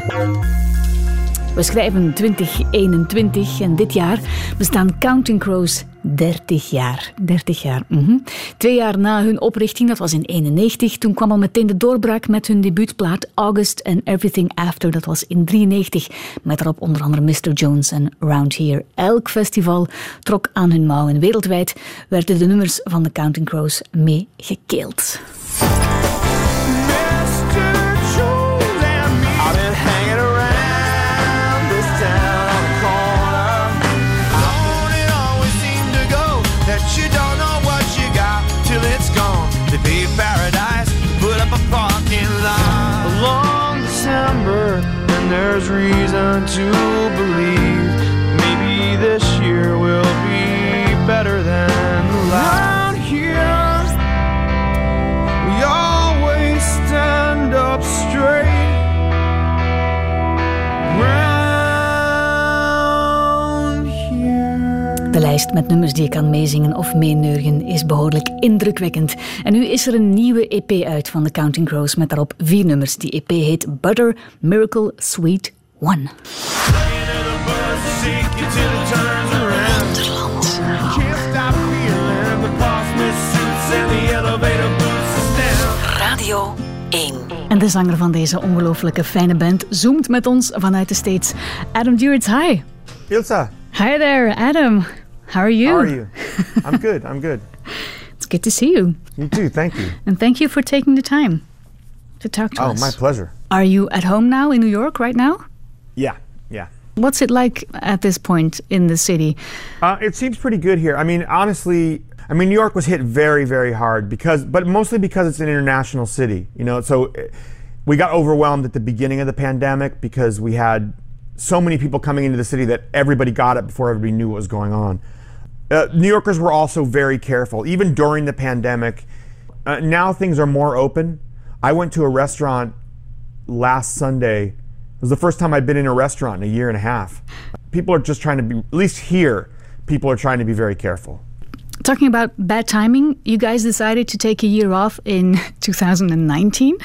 We schrijven 2021 en dit jaar bestaan Counting Crows 30 jaar. 30 jaar. 2 jaar na hun oprichting, dat was in 1991, toen kwam al meteen de doorbraak met hun debuutplaat August and Everything After. Dat was in 1993, met daarop onder andere Mr. Jones en Round Here. Elk festival trok aan hun mouw en wereldwijd werden de nummers van de Counting Crows mee gekeeld. There's reason to believe maybe this year will be better than the last. Around here, we always stand up straight. Around here. De lijst met nummers die je kan meezingen of meeneurgen is behoorlijk indrukwekkend. En nu is er een nieuwe EP uit van de Counting Crows met daarop 4 nummers. Die EP heet Butter, Miracle, Sweet One. Radio 1. En de zanger van deze ongelooflijke fijne band zoomt met ons vanuit de States. Adam Duritz, hi. Ilsa. Hi there, Adam. How are you? How are you? I'm good, I'm good. It's good to see you. You too, thank you. And thank you for taking the time to talk to us. Oh, my pleasure. Are you at home now in New York right now? Yeah. What's it like at this point in the city? It seems pretty good here. I mean, honestly, New York was hit very, very hard but mostly because it's an international city, you know. So we got overwhelmed at the beginning of the pandemic because we had so many people coming into the city that everybody got it before everybody knew what was going on. New Yorkers were also very careful, even during the pandemic. Now things are more open. I went to a restaurant last Sunday. It was the first time I'd been in a restaurant in a year and a half. People are just trying to be, at least here, people are trying to be very careful. Talking about bad timing, you guys decided to take a year off in 2019?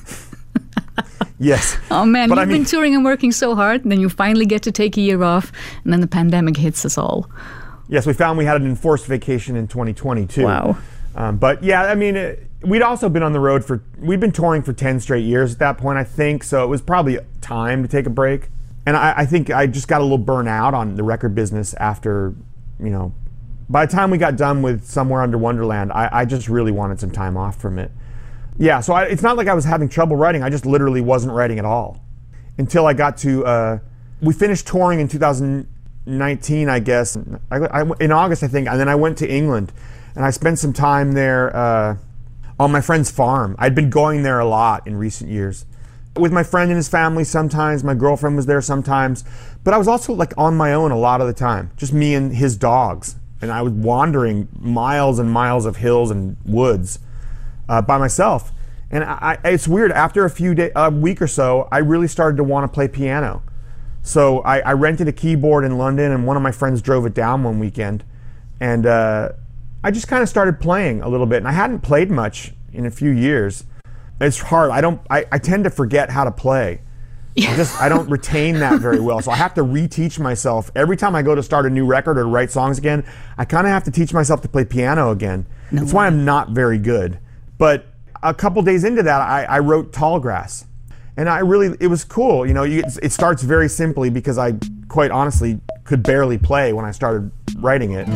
Yes. Oh man, you've been touring and working so hard, and then you finally get to take a year off, and then the pandemic hits us all. Yes, we found we had an enforced vacation in 2020 too. Wow. But yeah, we'd also been on the road we'd been touring for 10 straight years at that point, I think, so it was probably time to take a break. And I think I just got a little burnt out on the record business after, you know, by the time we got done with Somewhere Under Wonderland, I just really wanted some time off from it. Yeah, so it's not like I was having trouble writing, I just literally wasn't writing at all. Until I got to, we finished touring in 2019, I guess, in August, I think, and then I went to England, and I spent some time there on my friend's farm. I'd been going there a lot in recent years. With my friend and his family sometimes, my girlfriend was there sometimes, but I was also like on my own a lot of the time, just me and his dogs. And I was wandering miles and miles of hills and woods by myself. And it's weird, after a week or so, I really started to want to play piano. So I rented a keyboard in London, and one of my friends drove it down one weekend. And I just kind of started playing a little bit, and I hadn't played much in a few years. It's hard. I tend to forget how to play. I don't retain that very well. So I have to reteach myself. Every time I go to start a new record or to write songs again, I kind of have to teach myself to play piano again. That's why I'm not very good. But a couple days into that, I wrote Tall Grass. And it was cool. You know, it starts very simply because I, quite honestly, could barely play when I started writing it.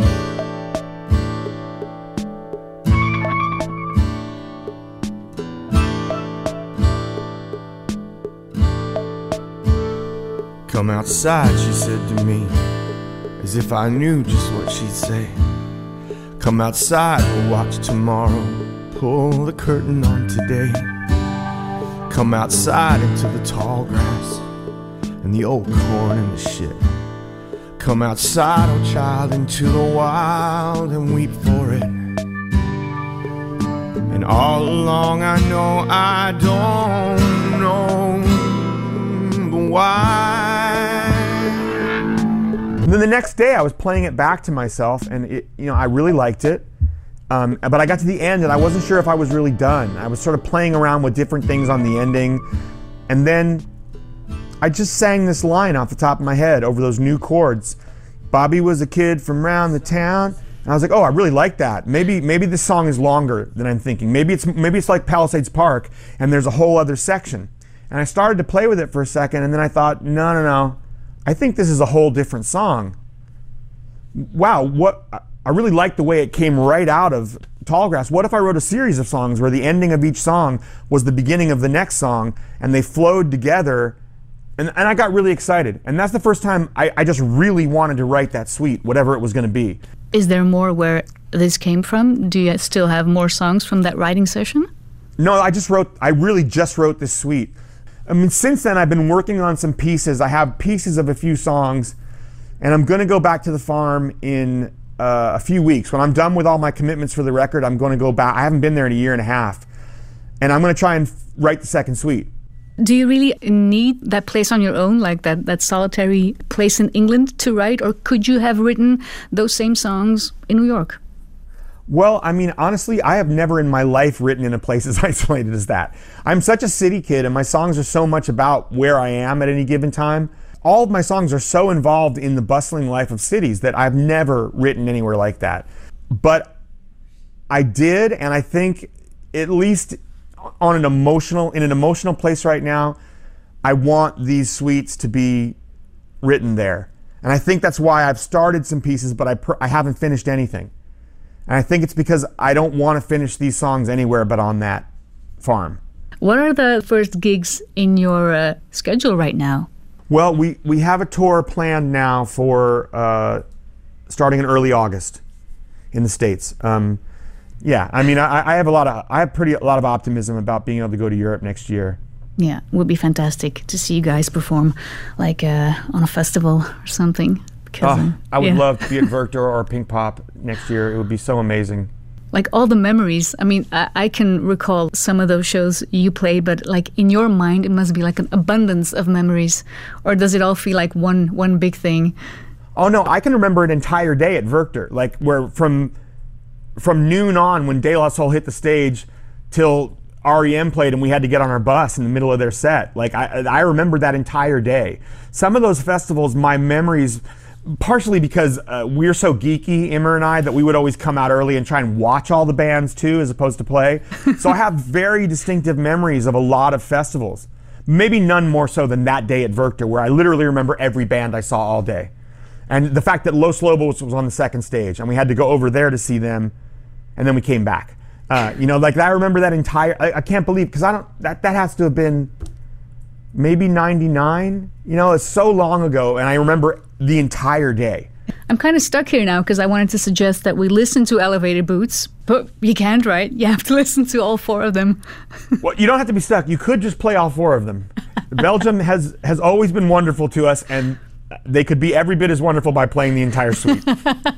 Come outside, she said to me, as if I knew just what she'd say. Come outside, we'll watch tomorrow, pull the curtain on today. Come outside into the tall grass and the old corn and the shit. Come outside, oh child, into the wild and weep for it. And all along I know I don't know why. And then the next day I was playing it back to myself, and I really liked it. But I got to the end and I wasn't sure if I was really done. I was sort of playing around with different things on the ending. And then I just sang this line off the top of my head over those new chords. Bobby was a kid from round the town. And I was like, oh, I really like that. Maybe this song is longer than I'm thinking. Maybe it's like Palisades Park and there's a whole other section. And I started to play with it for a second, and then I thought, no. I think this is a whole different song. Wow, I really like the way it came right out of Tallgrass. What if I wrote a series of songs where the ending of each song was the beginning of the next song, and they flowed together? And I got really excited. And that's the first time I just really wanted to write that suite, whatever it was going to be. Is there more where this came from? Do you still have more songs from that writing session? No, I really just wrote this suite. I mean, since then I've been working on some pieces. I have pieces of a few songs, and I'm going to go back to the farm in a few weeks. When I'm done with all my commitments for the record, I'm going to go back. I haven't been there in a year and a half, and I'm going to try and write the second suite. Do you really need that place on your own, like that solitary place in England to write, or could you have written those same songs in New York? Well, I mean, honestly, I have never in my life written in a place as isolated as that. I'm such a city kid, and my songs are so much about where I am at any given time. All of my songs are so involved in the bustling life of cities that I've never written anywhere like that. But I did, and I think at least in an emotional place right now, I want these suites to be written there. And I think that's why I've started some pieces, but I haven't finished anything. And I think it's because I don't want to finish these songs anywhere but on that farm. What are the first gigs in your schedule right now? Well, we have a tour planned now for starting in early August in the States. Yeah, I mean, I have a lot of optimism about being able to go to Europe next year. Yeah, it would be fantastic to see you guys perform, like on a festival or something. I would love to be at Werchter or Pink Pop next year. It would be so amazing. Like all the memories. I mean, I can recall some of those shows you played, but like in your mind, it must be like an abundance of memories. Or does it all feel like one big thing? Oh no, I can remember an entire day at Werchter, like where from noon on when De La Soul hit the stage till REM played and we had to get on our bus in the middle of their set. Like I remember that entire day. Some of those festivals, my memories, partially because we're so geeky, Immer and I, that we would always come out early and try and watch all the bands too, as opposed to play. So I have very distinctive memories of a lot of festivals. Maybe none more so than that day at Werchter, where I literally remember every band I saw all day. And the fact that Los Lobos was on the second stage, and we had to go over there to see them, and then we came back. Like I remember that entire. I can't believe, because that has to have been maybe 99. It's so long ago, and I remember the entire day. I'm kind of stuck here now because I wanted to suggest that we listen to Elevator Boots, but you can't, right? You have to listen to all four of them. Well, you don't have to be stuck. You could just play all four of them. Belgium has always been wonderful to us, and they could be every bit as wonderful by playing the entire suite.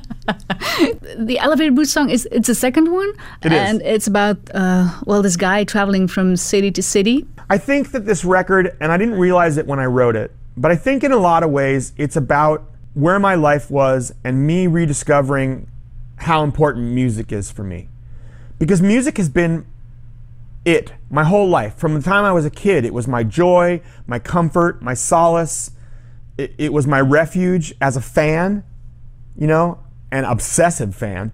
The Elevator Boots song it's the second one. It is. And it's about this guy traveling from city to city. I think that this record, and I didn't realize it when I wrote it, but I think in a lot of ways it's about where my life was and me rediscovering how important music is for me. Because music has been it my whole life. From the time I was a kid, it was my joy, my comfort, my solace. It was my refuge as a fan, an obsessive fan,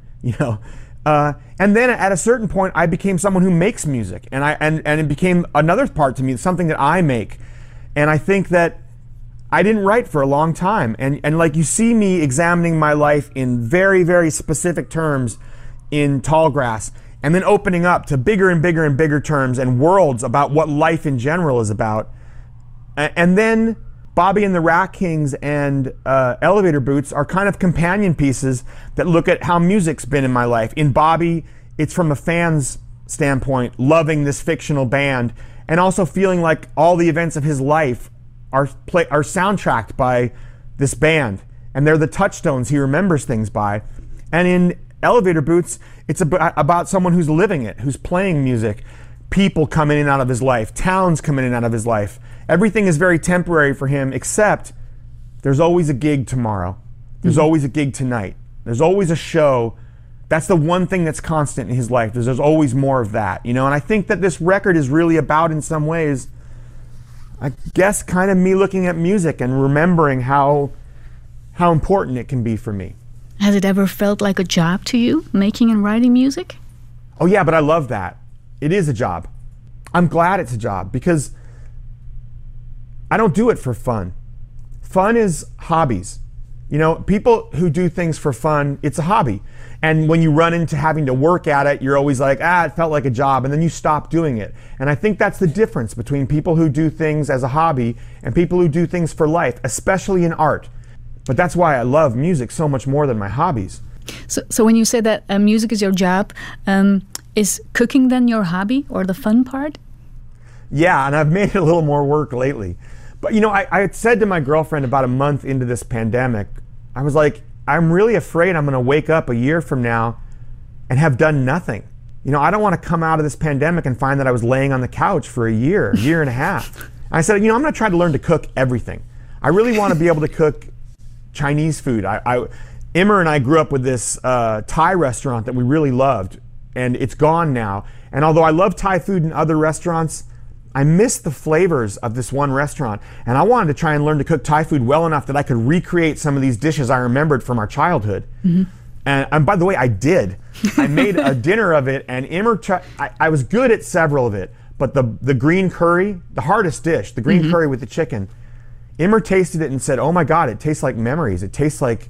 and then at a certain point, I became someone who makes music, and it became another part to me, something that I make. And I think that I didn't write for a long time, and like you see me examining my life in very, very specific terms in Tallgrass, and then opening up to bigger and bigger and bigger terms and worlds about what life in general is about, and then Bobby and the Rat Kings and Elevator Boots are kind of companion pieces that look at how music's been in my life. In Bobby, it's from a fan's standpoint, loving this fictional band, and also feeling like all the events of his life are soundtracked by this band, and they're the touchstones he remembers things by. And in Elevator Boots, it's about someone who's living it, who's playing music, people come in and out of his life, towns come in and out of his life. Everything is very temporary for him, except there's always a gig tomorrow. There's always a gig tonight. There's always a show. That's the one thing that's constant in his life. There's always more of that, And I think that this record is really about, in some ways, I guess kind of me looking at music and remembering how important it can be for me. Has it ever felt like a job to you, making and writing music? Oh yeah, but I love that. It is a job. I'm glad it's a job because I don't do it for fun. Fun is hobbies. You know, people who do things for fun, it's a hobby. And when you run into having to work at it, you're always like, it felt like a job, and then you stop doing it. And I think that's the difference between people who do things as a hobby and people who do things for life, especially in art. But that's why I love music so much more than my hobbies. So when you say that music is your job, is cooking then your hobby or the fun part? Yeah, and I've made it a little more work lately. But you know, I had said to my girlfriend about a month into this pandemic, I was like, I'm really afraid I'm going to wake up a year from now and have done nothing. You know, I don't want to come out of this pandemic and find that I was laying on the couch for a year and a half. And I said, you know, I'm going to try to learn to cook everything. I really want to be able to cook Chinese food. Immer and I grew up with this Thai restaurant that we really loved, and it's gone now. And although I love Thai food in other restaurants, I miss the flavors of this one restaurant, and I wanted to try and learn to cook Thai food well enough that I could recreate some of these dishes I remembered from our childhood. Mm-hmm. And by the way, I did. I made a dinner of it, and Immer, I was good at several of it, but the green curry, the hardest dish, the green curry with the chicken, Immer tasted it and said, "Oh my God, it tastes like memories. It tastes like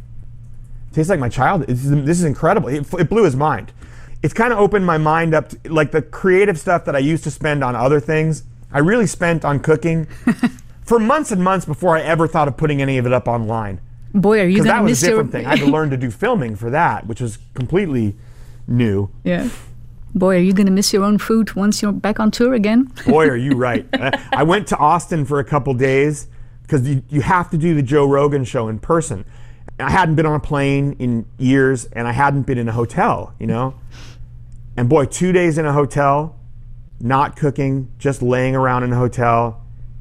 my childhood. This is incredible." It blew his mind. It's kind of opened my mind up to, like, the creative stuff that I used to spend on other things, I really spent on cooking for months and months before I ever thought of putting any of it up online. Boy, are you going to miss that was a different thing. I had to learn to do filming for that, which was completely new. Yeah. Boy, are you going to miss your own food once you're back on tour again? Boy, are you right. I went to Austin for a couple days because you have to do the Joe Rogan show in person. I hadn't been on a plane in years, and I hadn't been in a hotel, you know? And boy, 2 days in a hotel, not cooking, just laying around in a hotel.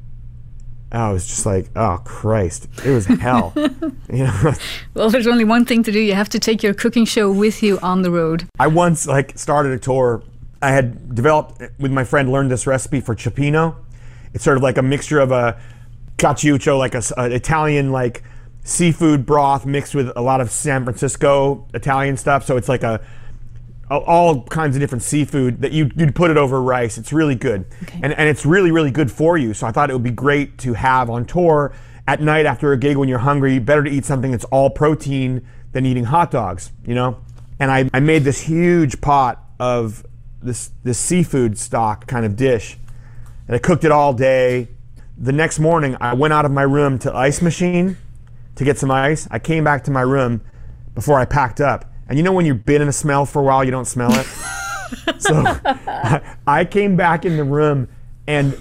I was just like, oh Christ, it was hell. You know? Well, there's only one thing to do. You have to take your cooking show with you on the road. I once started a tour. I had developed with my friend, learned this recipe for cioppino. It's sort of like a mixture of a caciuccio, like an Italian seafood broth mixed with a lot of San Francisco Italian stuff. So it's like all kinds of different seafood that you'd put it over rice. It's really good. Okay. And it's really, really good for you. So I thought it would be great to have on tour at night after a gig when you're hungry. Better to eat something that's all protein than eating hot dogs, you know? And I made this huge pot of this seafood stock kind of dish. And I cooked it all day. The next morning, I went out of my room to ice machine to get some ice. I came back to my room before I packed up. And you know when you've been in a smell for a while, you don't smell it? So I came back in the room, and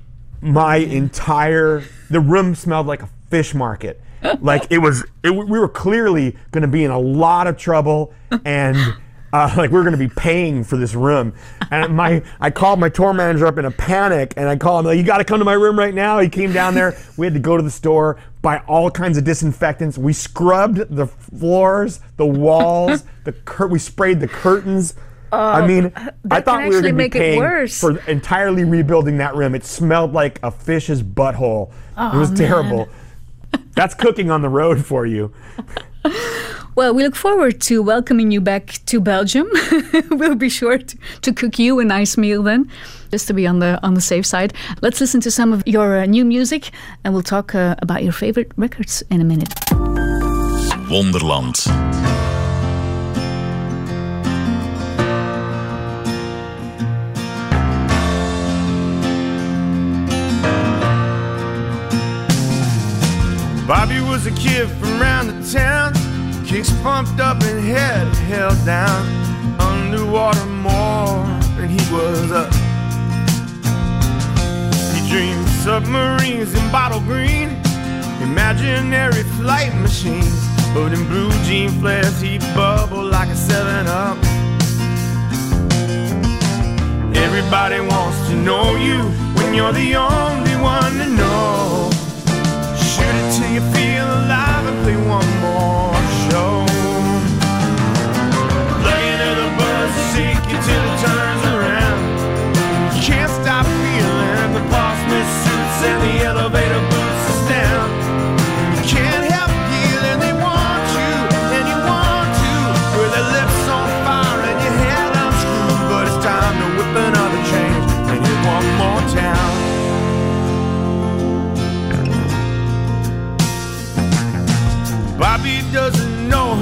the room smelled like a fish market. Like we were clearly going to be in a lot of trouble, and we were going to be paying for this room. And I called my tour manager up in a panic, and I called him, like, you got to come to my room right now. He came down there. We had to go to the store, buy all kinds of disinfectants. We scrubbed the floors, the walls, we sprayed the curtains. I mean, I thought we were going to be paying for entirely rebuilding that room. It smelled like a fish's butthole. It was terrible. That's cooking on the road for you. Well, we look forward to welcoming you back to Belgium. We'll be sure to cook you a nice meal then, just to be on the safe side. Let's listen to some of your new music, and we'll talk about your favorite records in a minute. Wonderland. Bobby was a kid from around the town, kicks pumped up and head held down, underwater more than he was up. He dreamed submarines in bottle green, imaginary flight machines, but in blue jean flares he'd bubble like a 7-Up. Everybody wants to know you when you're the only one to know. Shoot it till you feel alive and play one more show. Looking at the buzz to shake you till it turns around. You can't stop feeling the Paul Smith suits and the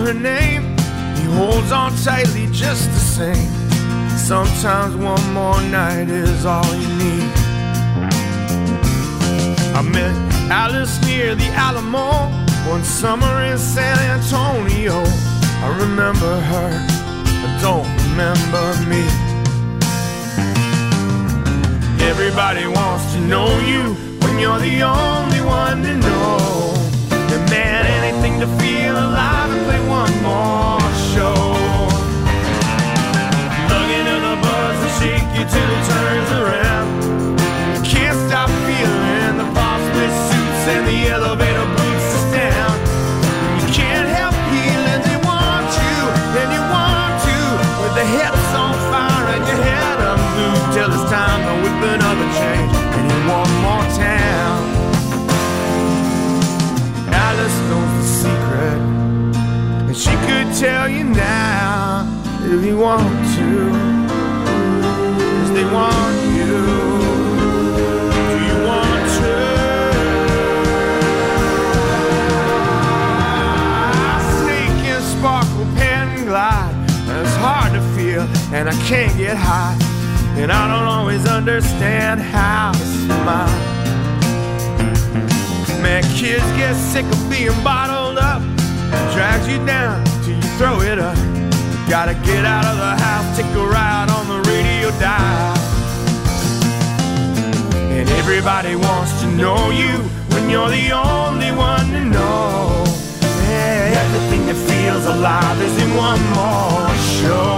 her name. He holds on tightly just the same. Sometimes one more night is all you need. I met Alice near the Alamo one summer in San Antonio. I remember her, I don't remember me. Everybody wants to know you when you're the only one to know. And man, anything to feel alive and play one more show. Lug into the buzz and shake you till it turns around. You can't stop feeling the parsley suits and the elevator boots us down. You can't help feeling they want you, and you want to, with the hips on fire and your head unglued, till it's time to whip another change and in one more town. Alice knows the secret, and she could tell you now if you want to, 'cause they want you. Do you want to? Snake and sparkle, pen and glide. It's hard to feel, and I can't get high, and I don't always understand how to smile. Man, kids get sick of being bottled up. It drags you down till you throw it up. Gotta get out of the house, take a ride on the radio dial. And everybody wants to know you when you're the only one to know. Yeah, everything that feels alive is in one more show.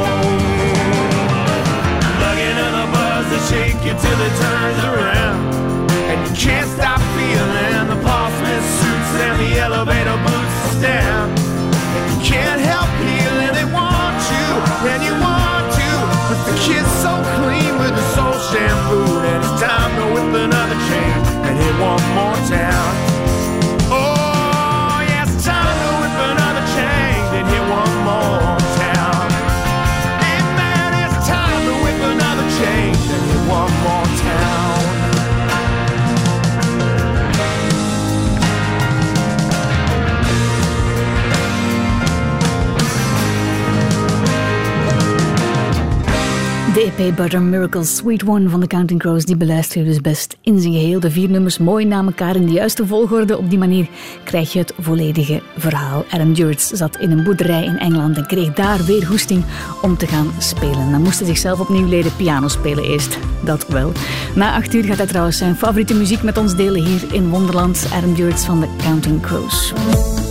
Plug into the buzz that shake you till it turns around. And you can't stop feeling the parsley suits and the elevator boots us down. And you can't help feeling they want you, and you want to, but the kid's so clean with the soul shampoo, and it's time to whip another chain and hit one more town. Oh, yeah, it's time to whip another chain and hit one more town. Hey man, it's time to whip another chain and hit one more town. De EP Butter Miracle Sweet One van de Counting Crows, die beluister je dus best in zijn geheel. De 4 nummers mooi na elkaar in de juiste volgorde. Op die manier krijg je het volledige verhaal. Adam Duritz zat in een boerderij in Engeland en kreeg daar weer goesting om te gaan spelen. Hij moest zichzelf opnieuw leren piano spelen eerst. Dat wel. Na 8 uur gaat hij trouwens zijn favoriete muziek met ons delen hier in Wonderland. Adam Duritz van de Counting Crows.